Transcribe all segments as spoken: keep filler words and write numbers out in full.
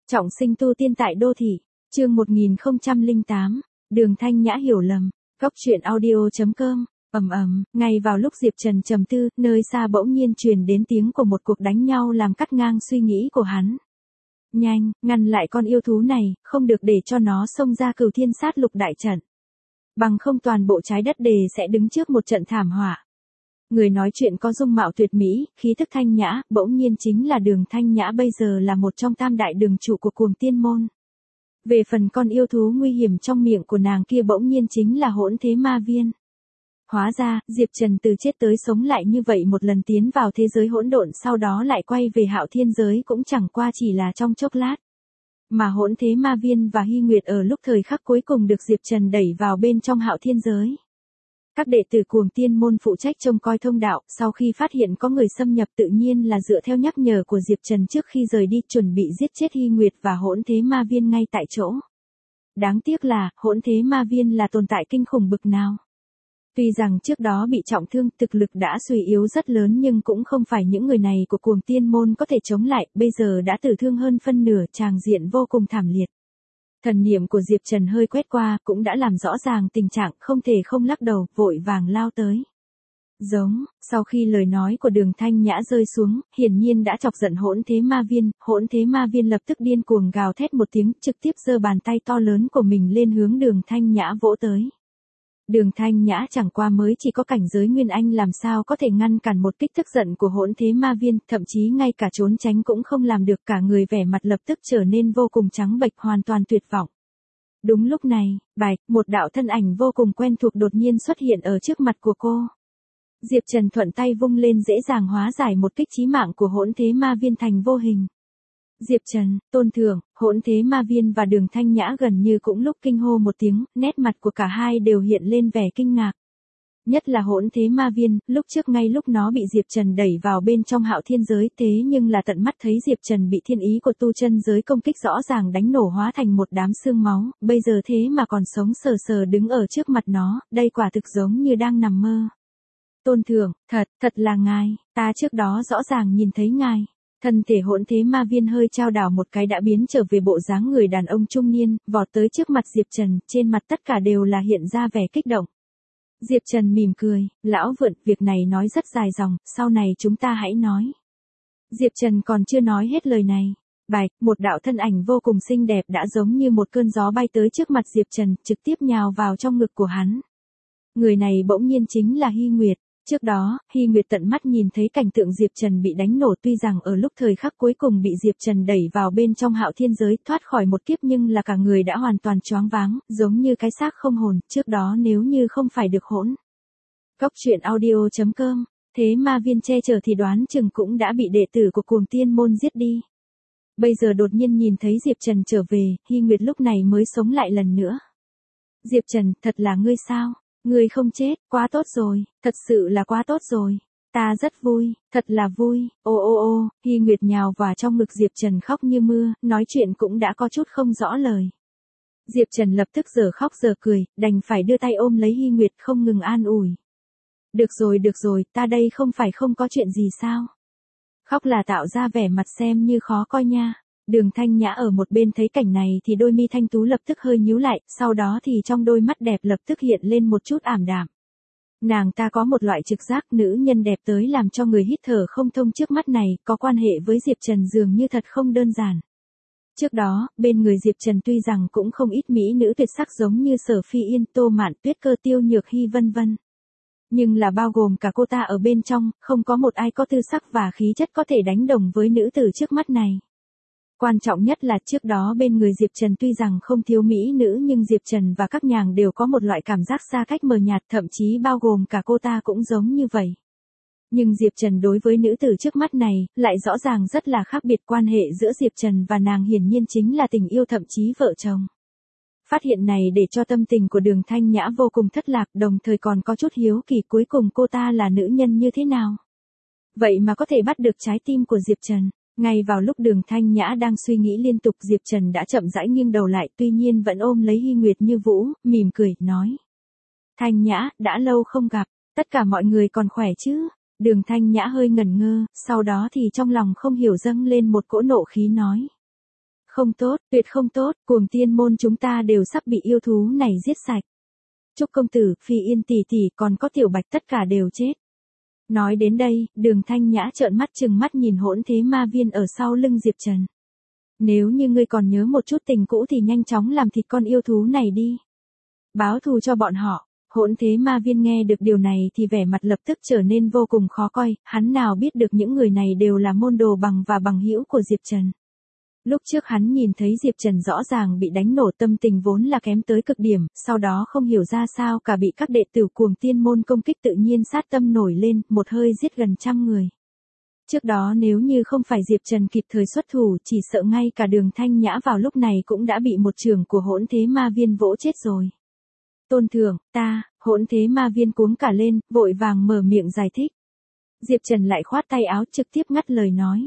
Trọng sinh tu tiên tại đô thị, chương một nghìn không trăm lẻ tám, Đường Thanh Nhã hiểu lầm, góc truyện audio chấm com, ầm ầm, ngay vào lúc Diệp Trần trầm tư, nơi xa bỗng nhiên truyền đến tiếng của một cuộc đánh nhau làm cắt ngang suy nghĩ của hắn. Nhanh, ngăn lại con yêu thú này, không được để cho nó xông ra Cửu Thiên Sát Lục đại trận. Bằng không toàn bộ trái đất đề sẽ đứng trước một trận thảm họa. Người nói chuyện có dung mạo tuyệt mỹ, khí thức thanh nhã, bỗng nhiên chính là Đường Thanh Nhã, bây giờ là một trong tam đại đường chủ của Cuồng Tiên môn. Về phần con yêu thú nguy hiểm trong miệng của nàng kia bỗng nhiên chính là Hỗn Thế Ma Viên. Hóa ra, Diệp Trần từ chết tới sống lại như vậy một lần tiến vào thế giới hỗn độn, sau đó lại quay về Hạo Thiên giới cũng chẳng qua chỉ là trong chốc lát. Mà Hỗn Thế Ma Viên và Hy Nguyệt ở lúc thời khắc cuối cùng được Diệp Trần đẩy vào bên trong Hạo Thiên giới. Các đệ tử Cuồng Tiên môn phụ trách trông coi thông đạo, sau khi phát hiện có người xâm nhập tự nhiên là dựa theo nhắc nhở của Diệp Trần trước khi rời đi chuẩn bị giết chết Hy Nguyệt và Hỗn Thế Ma Viên ngay tại chỗ. Đáng tiếc là, Hỗn Thế Ma Viên là tồn tại kinh khủng bực nào. Tuy rằng trước đó bị trọng thương, thực lực đã suy yếu rất lớn nhưng cũng không phải những người này của Cuồng Tiên môn có thể chống lại, bây giờ đã tử thương hơn phân nửa, tràng diện vô cùng thảm liệt. Thần niệm của Diệp Trần hơi quét qua, cũng đã làm rõ ràng tình trạng, không thể không lắc đầu, vội vàng lao tới. Giống, sau khi lời nói của Đường Thanh Nhã rơi xuống, hiển nhiên đã chọc giận Hỗn Thế Ma Viên, Hỗn Thế Ma Viên lập tức điên cuồng gào thét một tiếng, trực tiếp giơ bàn tay to lớn của mình lên hướng Đường Thanh Nhã vỗ tới. Đường Thanh Nhã chẳng qua mới chỉ có cảnh giới Nguyên Anh, làm sao có thể ngăn cản một kích tức giận của Hỗn Thế Ma Viên, thậm chí ngay cả trốn tránh cũng không làm được, cả người vẻ mặt lập tức trở nên vô cùng trắng bệch, hoàn toàn tuyệt vọng. Đúng lúc này, bạch, một đạo thân ảnh vô cùng quen thuộc đột nhiên xuất hiện ở trước mặt của cô. Diệp Trần thuận tay vung lên dễ dàng hóa giải một kích chí mạng của Hỗn Thế Ma Viên thành vô hình. Diệp Trần, Tôn Thượng, Hỗn Thế Ma Viên và Đường Thanh Nhã gần như cũng lúc kinh hô một tiếng, nét mặt của cả hai đều hiện lên vẻ kinh ngạc. Nhất là Hỗn Thế Ma Viên, lúc trước ngay lúc nó bị Diệp Trần đẩy vào bên trong Hạo Thiên giới, thế nhưng là tận mắt thấy Diệp Trần bị thiên ý của tu chân giới công kích rõ ràng đánh nổ hóa thành một đám xương máu, bây giờ thế mà còn sống sờ sờ đứng ở trước mặt nó, đây quả thực giống như đang nằm mơ. Tôn Thượng, thật, thật là ngài, ta trước đó rõ ràng nhìn thấy ngài. Thân thể Hỗn Thế Ma Viên hơi chao đảo một cái đã biến trở về bộ dáng người đàn ông trung niên, vọt tới trước mặt Diệp Trần, trên mặt tất cả đều là hiện ra vẻ kích động. Diệp Trần mỉm cười, lão Vượn, việc này nói rất dài dòng, sau này chúng ta hãy nói. Diệp Trần còn chưa nói hết lời này. Bạch, một đạo thân ảnh vô cùng xinh đẹp đã giống như một cơn gió bay tới trước mặt Diệp Trần, trực tiếp nhào vào trong ngực của hắn. Người này bỗng nhiên chính là Hy Nguyệt. Trước đó, Hy Nguyệt tận mắt nhìn thấy cảnh tượng Diệp Trần bị đánh nổ, tuy rằng ở lúc thời khắc cuối cùng bị Diệp Trần đẩy vào bên trong Hạo Thiên giới, thoát khỏi một kiếp, nhưng là cả người đã hoàn toàn choáng váng, giống như cái xác không hồn, trước đó nếu như không phải được hỗn. Góc truyện audio chấm com, Thế Ma Viên che chở thì đoán chừng cũng đã bị đệ tử của Cuồng Tiên môn giết đi. Bây giờ đột nhiên nhìn thấy Diệp Trần trở về, Hy Nguyệt lúc này mới sống lại lần nữa. Diệp Trần, thật là ngươi sao? Ngươi không chết, quá tốt rồi, thật sự là quá tốt rồi. Ta rất vui, thật là vui, ô ô ô, Hy Nguyệt nhào vào trong ngực Diệp Trần khóc như mưa, nói chuyện cũng đã có chút không rõ lời. Diệp Trần lập tức giờ khóc giờ cười, đành phải đưa tay ôm lấy Hy Nguyệt không ngừng an ủi. Được rồi được rồi, ta đây không phải không có chuyện gì sao? Khóc là tạo ra vẻ mặt xem như khó coi nha. Đường Thanh Nhã ở một bên thấy cảnh này thì đôi mi thanh tú lập tức hơi nhíu lại, sau đó thì trong đôi mắt đẹp lập tức hiện lên một chút ảm đạm. Nàng ta có một loại trực giác nữ nhân đẹp tới làm cho người hít thở không thông trước mắt này, có quan hệ với Diệp Trần dường như thật không đơn giản. Trước đó, bên người Diệp Trần tuy rằng cũng không ít mỹ nữ tuyệt sắc giống như Sở Phi Yên, Tô Mạn Tuyết, Cơ Tiêu Nhược Hy vân vân. Nhưng là bao gồm cả cô ta ở bên trong, không có một ai có tư sắc và khí chất có thể đánh đồng với nữ tử trước mắt này. Quan trọng nhất là trước đó bên người Diệp Trần tuy rằng không thiếu mỹ nữ nhưng Diệp Trần và các nàng đều có một loại cảm giác xa cách mờ nhạt, thậm chí bao gồm cả cô ta cũng giống như vậy. Nhưng Diệp Trần đối với nữ tử trước mắt này, lại rõ ràng rất là khác biệt, quan hệ giữa Diệp Trần và nàng hiển nhiên chính là tình yêu thậm chí vợ chồng. Phát hiện này để cho tâm tình của Đường Thanh Nhã vô cùng thất lạc, đồng thời còn có chút hiếu kỳ cuối cùng cô ta là nữ nhân như thế nào. Vậy mà có thể bắt được trái tim của Diệp Trần. Ngay vào lúc Đường Thanh Nhã đang suy nghĩ liên tục, Diệp Trần đã chậm rãi nghiêng đầu lại, tuy nhiên vẫn ôm lấy Hy Nguyệt như vũ, mỉm cười, nói. Thanh Nhã, đã lâu không gặp, tất cả mọi người còn khỏe chứ? Đường Thanh Nhã hơi ngẩn ngơ, sau đó thì trong lòng không hiểu dâng lên một cỗ nộ khí nói. Không tốt, tuyệt không tốt, cuồng tiên môn chúng ta đều sắp bị yêu thú này giết sạch. Trúc công tử, Phi Yên tỷ tỷ còn có Tiểu Bạch tất cả đều chết. Nói đến đây, Đường Thanh Nhã trợn mắt trừng mắt nhìn Hỗn Thế Ma Viên ở sau lưng Diệp Trần. Nếu như ngươi còn nhớ một chút tình cũ thì nhanh chóng làm thịt con yêu thú này đi. Báo thù cho bọn họ. Hỗn Thế Ma Viên nghe được điều này thì vẻ mặt lập tức trở nên vô cùng khó coi, hắn nào biết được những người này đều là môn đồ bằng và bằng hữu của Diệp Trần. Lúc trước hắn nhìn thấy Diệp Trần rõ ràng bị đánh nổ, tâm tình vốn là kém tới cực điểm, sau đó không hiểu ra sao cả bị các đệ tử cuồng tiên môn công kích, tự nhiên sát tâm nổi lên, một hơi giết gần trăm người. Trước đó nếu như không phải Diệp Trần kịp thời xuất thủ, chỉ sợ ngay cả Đường Thanh Nhã vào lúc này cũng đã bị một chưởng của Hỗn Thế Ma Viên vỗ chết rồi. Tôn thượng, ta, Hỗn Thế Ma Viên cuống cả lên, vội vàng mở miệng giải thích. Diệp Trần lại khoát tay áo trực tiếp ngắt lời nói.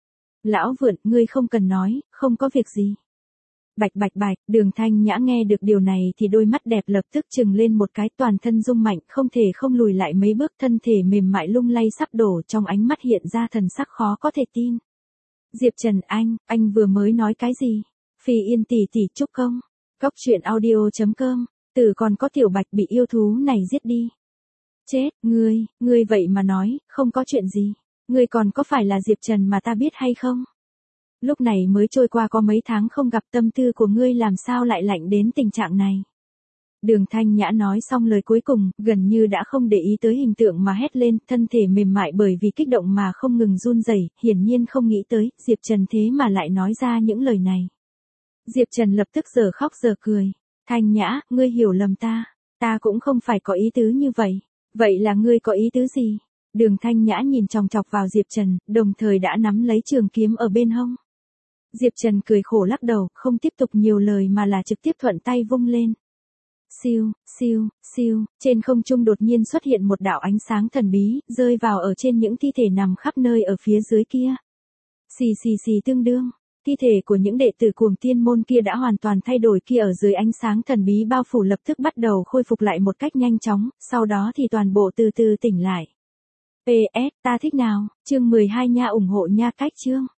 Lão Vượn, ngươi không cần nói, không có việc gì. Bạch bạch bạch, Đường Thanh Nhã nghe được điều này thì đôi mắt đẹp lập tức trừng lên một cái, toàn thân rung mạnh, không thể không lùi lại mấy bước, thân thể mềm mại lung lay sắp đổ, trong ánh mắt hiện ra thần sắc khó có thể tin. Diệp Trần, anh, anh vừa mới nói cái gì? Phi Yên tỷ tỷ chúc công. Góc truyện audio chấm com. Tử còn có Tiểu Bạch bị yêu thú này giết đi. Chết, ngươi, ngươi vậy mà nói, không có chuyện gì. Ngươi còn có phải là Diệp Trần mà ta biết hay không? Lúc này mới trôi qua có mấy tháng không gặp, tâm tư của ngươi làm sao lại lạnh đến tình trạng này? Đường Thanh Nhã nói xong lời cuối cùng, gần như đã không để ý tới hình tượng mà hét lên, thân thể mềm mại bởi vì kích động mà không ngừng run rẩy, hiển nhiên không nghĩ tới, Diệp Trần thế mà lại nói ra những lời này. Diệp Trần lập tức giờ khóc giờ cười. Thanh Nhã, ngươi hiểu lầm ta, ta cũng không phải có ý tứ như vậy. Vậy là ngươi có ý tứ gì? Đường Thanh Nhã nhìn chòng chọc vào Diệp Trần, đồng thời đã nắm lấy trường kiếm ở bên hông. Diệp Trần cười khổ lắc đầu, không tiếp tục nhiều lời mà là trực tiếp thuận tay vung lên. Siêu, siêu, siêu, trên không trung đột nhiên xuất hiện một đạo ánh sáng thần bí, rơi vào ở trên những thi thể nằm khắp nơi ở phía dưới kia. Xì xì xì tương đương, thi thể của những đệ tử cuồng tiên môn kia đã hoàn toàn thay đổi, kia ở dưới ánh sáng thần bí bao phủ lập tức bắt đầu khôi phục lại một cách nhanh chóng, sau đó thì toàn bộ từ từ tỉnh lại. pê ét, ta thích nào, chương mười hai nha, ủng hộ nha cách chương.